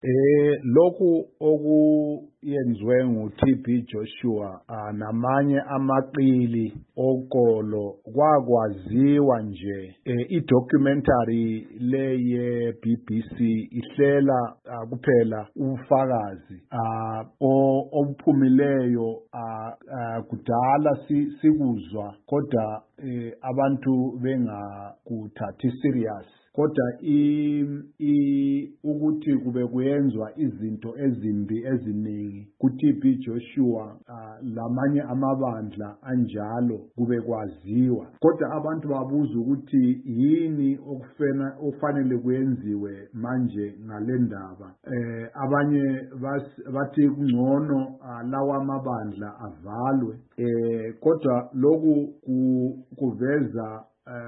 Lokhu okuyenziwe nguTB Joshua namanye amaqili okolo kwakwaziwa nje. I-documentary leye BBC ihlela kuphela ubufakazi obuphumileyo kudala sikuzwa kodwa abantu bengakuthathi serious. Kodwa ukuthi kube kuyenzwa izinto ezimbi eziningi kuTB Joshua lamanye amabandla anjalo kube kwaziwa. Kodwa abantu babuza ukuthi yini okufanele kuyenziwe manje ngale ndaba. Abanye bathi kungcono lawa amabandla avalwe. Kodwa lokhu kuveza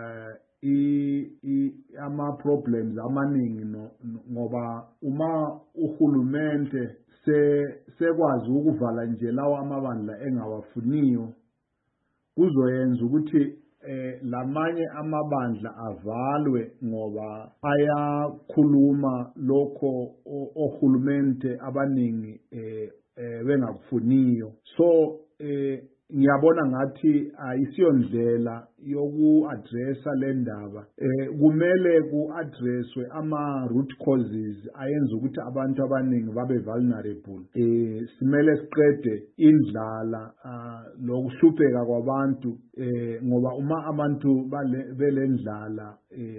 ama-problems amaningi ngoba uma uhulumende sekwazi ukuvala nje lawa amabandla engawafuniyo kuzoyenza ukuthi lamanye amabandla avalwe ngoba ayakhuluma lokho ohulumende abaningi bengakufuniyo. So ngiyabona ngathi ayisiyondlela yoku-addressa le ndaba. Kumele ku-addresswe ama-root causes ayenza ukuthi abantu abaningi babe vulnerable. Simele siqede indlala lokuhlupheka kwabantu ngoba uma abantu belendlala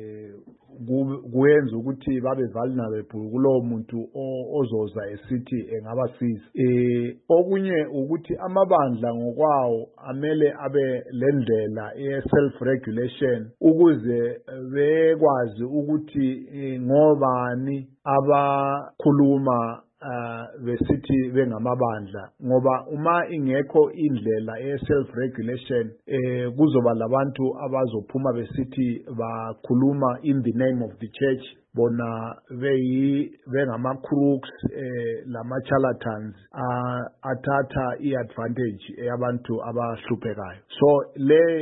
kuyenza ukuthi babe vulnerable kulowo muntu ozoza esithi engabasiza. Okunye ukuthi amabandla ngokwawo amele abe lendlela self-regulation ukuze bekwazi ukuthi ngobani abakhuluma besithi bengamabandla ngoba uma ingekho indlela self-regulation kuzoba labantu abazophuma besithi bakhuluma in the name of the church bona bengama-crooks lama-charlatans athatha i-advantage yabantu abahluphekayo. So le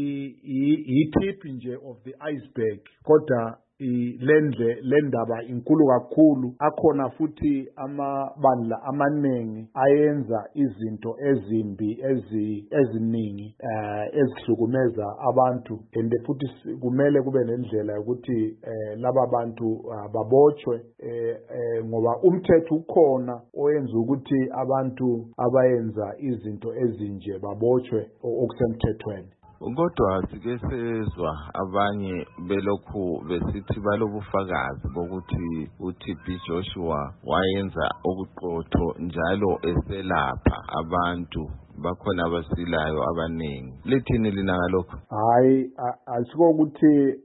i-tip nje of the iceberg kodwa le ndaba inkulu kakhulu. Akhona futhi amabandla amaningi ayenza izinto ezimbi eziningi ezihlukumeza abantu and futhi kumele kube nendlela yokuthi laba bantu babotshwe ngoba umthetho ukhona oyenza ukuthi abantu abayenza izinto ezinje babotshwe okusemthethweni. Kodwa sike sezwa abanye belokhu besithi balobufakazi bokuthi uTB Joshua wayenza okuqotho njalo eselapha abantu bakhona abasilayo abaningi. Lithini lina ngalokho? Hayi, asiko ukuthi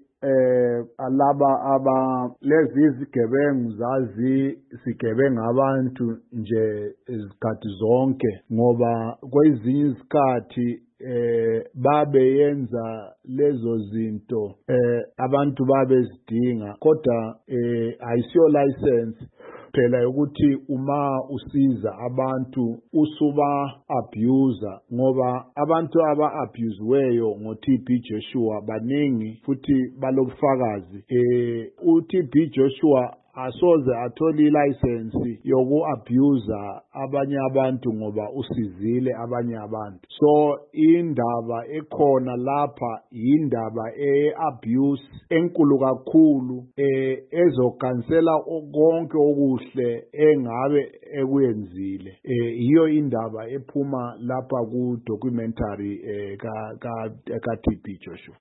alaba lezi izigebengu zazi sigebenga abantu nje izikhathi zonke ngoba kwezinye izikhathi babe yenza lezo zinto abantu babe zidinga kodwa ayisiyo license phela ukuthi uma usiza abantu usuba abuser ngoba abantu aba-abusiweyo ngoTB Joshua baningi futhi balobufakazi. uTB Joshua asoze athole ilicense yoku-abuser abanye abantu ngoba usizile abanye abantu. So indaba ekhona lapha indaba abuse enkulu kakhulu ezokhansela konke okuhle engabe ekuyenzile. Iyo indaba ephuma lapha ku documentary kaTB Joshua.